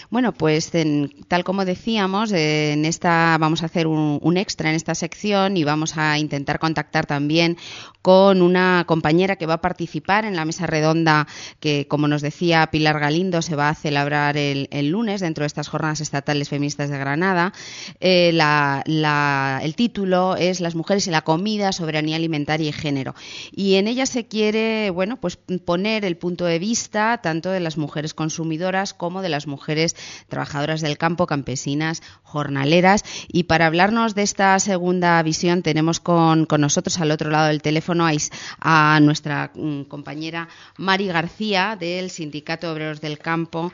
Bueno, pues tal como decíamos, en esta vamos a hacer un extra en esta sección y vamos a intentar contactar también con una compañera que va a participar en la mesa redonda que, como nos decía Pilar Galindo, se va a celebrar el lunes dentro de estas jornadas estatales feministas de Granada. El título es Las mujeres y la comida, soberanía alimentaria y género. Y en ella se quiere, bueno, pues poner el punto de vista tanto de las mujeres consumidoras como de las mujeres trabajadoras del campo, campesinas, jornaleras. Y para hablarnos de esta segunda visión tenemos con nosotros al otro lado del teléfono a nuestra compañera Mari García del Sindicato de Obreros del Campo.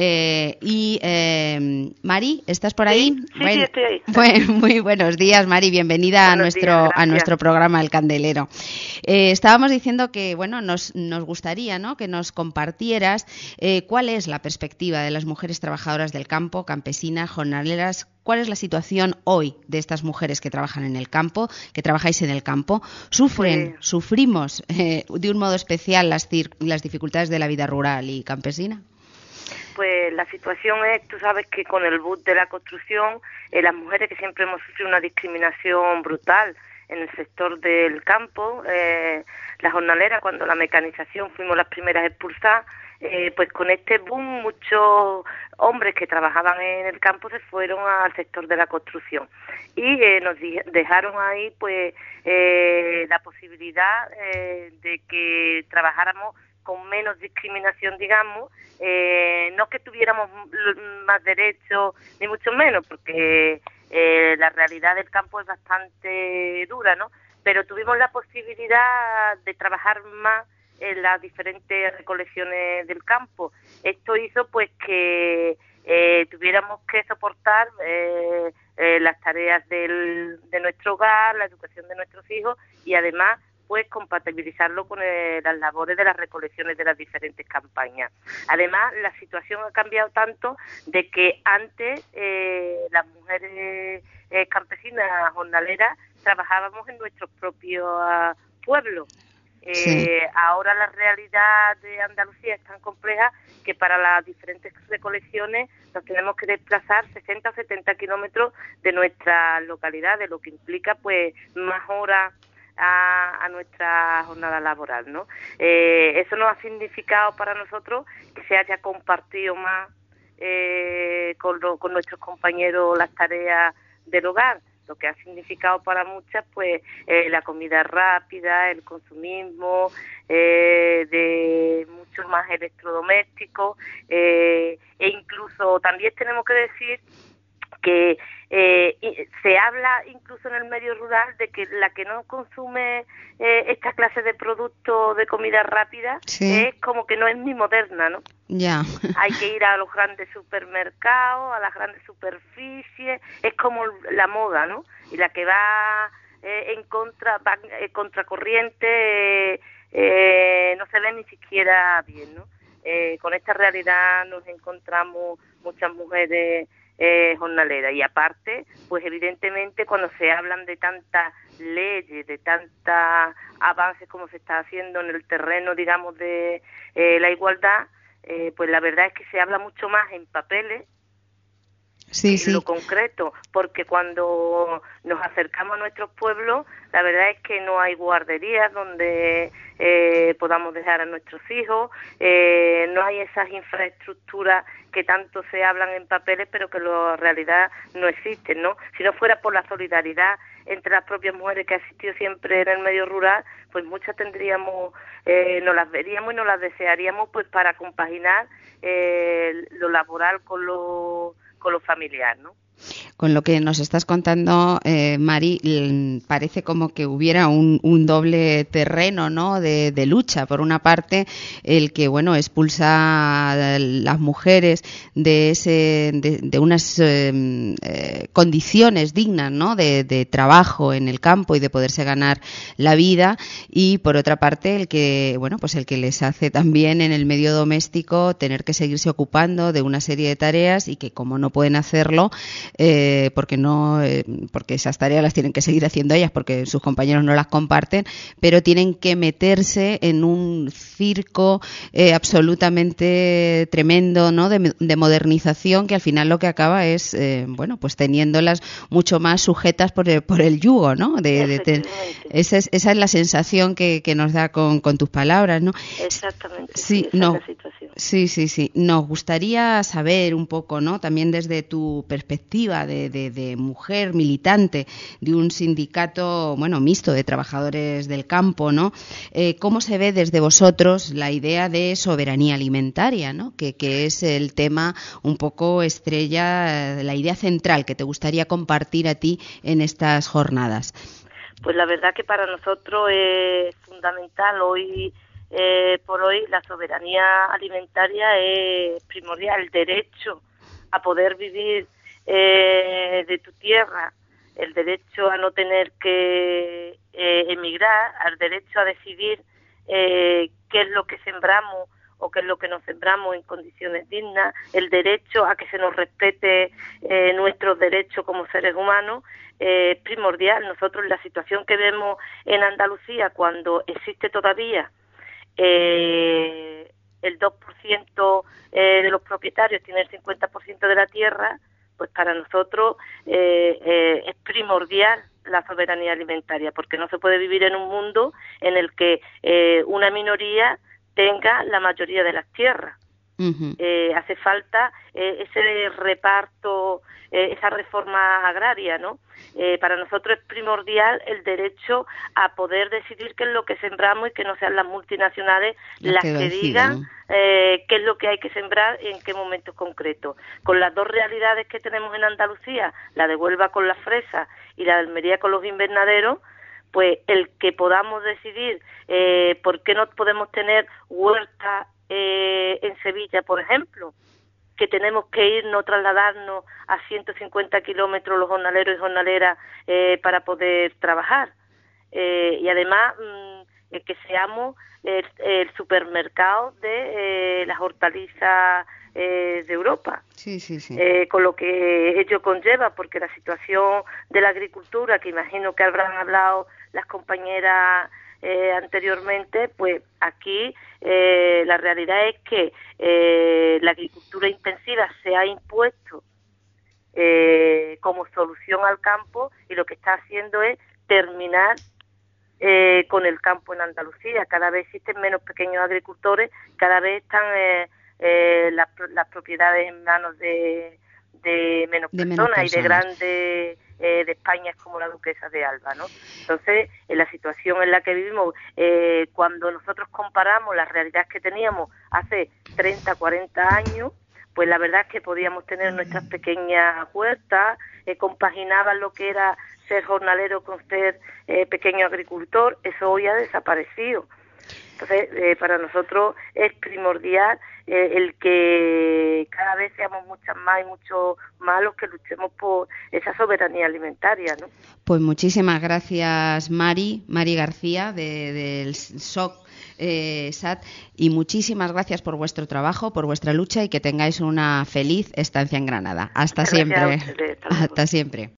Mari, ¿estás por ahí? Sí, sí, estoy ahí. Bueno, muy buenos días, Mari. Bienvenida a nuestro programa El Candelero. Estábamos diciendo que bueno, nos gustaría, ¿no?, que nos compartieras cuál es la perspectiva de las mujeres trabajadoras del campo, campesinas, jornaleras. ¿Cuál es la situación hoy de estas mujeres que trabajan en el campo, que trabajáis en el campo? ¿Sufrimos de un modo especial las dificultades de la vida rural y campesina? Pues la situación es, tú sabes que con el boom de la construcción, las mujeres que siempre hemos sufrido una discriminación brutal en el sector del campo, las jornaleras, cuando la mecanización fuimos las primeras expulsadas, pues con este boom muchos hombres que trabajaban en el campo se fueron al sector de la construcción y nos dejaron ahí pues la posibilidad de que trabajáramos con menos discriminación, digamos, no que tuviéramos más derechos ni mucho menos, porque la realidad del campo es bastante dura, ¿no? Pero tuvimos la posibilidad de trabajar más en las diferentes recolecciones del campo. Esto hizo pues que tuviéramos que soportar las tareas de nuestro hogar, la educación de nuestros hijos y además pues compatibilizarlo con las labores de las recolecciones de las diferentes campañas. Además, la situación ha cambiado tanto de que antes las mujeres campesinas jornaleras trabajábamos en nuestros propios pueblos. Ahora la realidad de Andalucía es tan compleja que para las diferentes recolecciones nos tenemos que desplazar 60 o 70 kilómetros de nuestra localidad, de lo que implica pues más horas a nuestra jornada laboral, ¿no? Eso nos ha significado para nosotros que se haya compartido más con nuestros compañeros las tareas del hogar, lo que ha significado para muchas pues la comida rápida, el consumismo de muchos más electrodomésticos e incluso también tenemos que decir que se habla incluso en el medio rural de que la que no consume esta clase de productos de comida rápida es como que no es ni moderna, ¿no? Ya. Hay que ir a los grandes supermercados, a las grandes superficies, es como la moda, ¿no? Y la que va contracorriente no se ve ni siquiera bien, ¿no? Con esta realidad nos encontramos muchas mujeres jornaleras y aparte, pues evidentemente cuando se hablan de tantas leyes, de tantos avances como se está haciendo en el terreno, digamos, de la igualdad, pues la verdad es que se habla mucho más en papeles en lo concreto, porque cuando nos acercamos a nuestros pueblos, la verdad es que no hay guarderías donde podamos dejar a nuestros hijos, no hay esas infraestructuras que tanto se hablan en papeles, pero que en realidad no existen, ¿no? Si no fuera por la solidaridad entre las propias mujeres que ha existido siempre en el medio rural, pues muchas tendríamos, nos las veríamos y nos las desearíamos pues para compaginar lo laboral con lo familiar, ¿no? Con lo que nos estás contando, Mari, parece como que hubiera un doble terreno, ¿no?, de lucha. Por una parte, el que, bueno, expulsa a las mujeres de unas condiciones dignas, ¿no?, de trabajo en el campo y de poderse ganar la vida, y por otra parte, el que, bueno, pues el que les hace también en el medio doméstico tener que seguirse ocupando de una serie de tareas y que, como no pueden hacerlo, porque esas tareas las tienen que seguir haciendo ellas porque sus compañeros no las comparten, pero tienen que meterse en un circo absolutamente tremendo, ¿no? de modernización, que al final lo que acaba es pues teniéndolas mucho más sujetas por el yugo, ¿no? Esa es la sensación que nos da con tus palabras, ¿no? Exactamente. Sí, esa es la situación. Sí. Nos gustaría saber un poco, ¿no? También desde tu perspectiva de mujer militante de un sindicato, mixto de trabajadores del campo, ¿no? ¿Cómo se ve desde vosotros la idea de soberanía alimentaria, ¿no? Que es el tema un poco estrella, la idea central que te gustaría compartir a ti en estas jornadas? Pues la verdad que para nosotros es fundamental hoy por hoy la soberanía alimentaria es primordial, el derecho a poder vivir de tu tierra, el derecho a no tener que emigrar, al derecho a decidir qué es lo que sembramos o qué es lo que no sembramos en condiciones dignas, el derecho a que se nos respete nuestros derechos como seres humanos, es primordial. Nosotros la situación que vemos en Andalucía cuando existe todavía el 2% de los propietarios tiene el 50% de la tierra, pues para nosotros es primordial la soberanía alimentaria, porque no se puede vivir en un mundo en el que una minoría tenga la mayoría de las tierras. Uh-huh. Hace falta ese reparto, esa reforma agraria, ¿no? Para nosotros es primordial el derecho a poder decidir qué es lo que sembramos y que no sean las multinacionales las que digan qué es lo que hay que sembrar en qué momentos concretos. Con las dos realidades que tenemos en Andalucía, la de Huelva con las fresas y la de Almería con los invernaderos, pues el que podamos decidir por qué no podemos tener huertas en Sevilla, por ejemplo, que tenemos que trasladarnos a 150 kilómetros los jornaleros y jornaleras para poder trabajar. Y además que seamos el supermercado de las hortalizas de Europa. Sí. Con lo que ello conlleva, porque la situación de la agricultura, que imagino que habrán hablado las compañeras anteriormente, pues aquí la realidad es que la agricultura intensiva se ha impuesto como solución al campo, y lo que está haciendo es terminar con el campo en Andalucía. Cada vez existen menos pequeños agricultores, cada vez están las propiedades en manos de menos personas y de grandes de España, es como la duquesa de Alba, ¿no? Entonces, en la situación en la que vivimos, cuando nosotros comparamos las realidades que teníamos hace 30, 40 años, pues la verdad es que podíamos tener nuestras pequeñas huertas, compaginaban lo que era ser jornalero con ser pequeño agricultor. Eso hoy ha desaparecido. Entonces, para nosotros es primordial el que cada vez seamos muchas más y muchos más los que luchemos por esa soberanía alimentaria, ¿no? Pues muchísimas gracias, Mari García, del SOC SAT, y muchísimas gracias por vuestro trabajo, por vuestra lucha, y que tengáis una feliz estancia en Granada. Hasta siempre. Gracias a ustedes, hasta luego. Hasta siempre.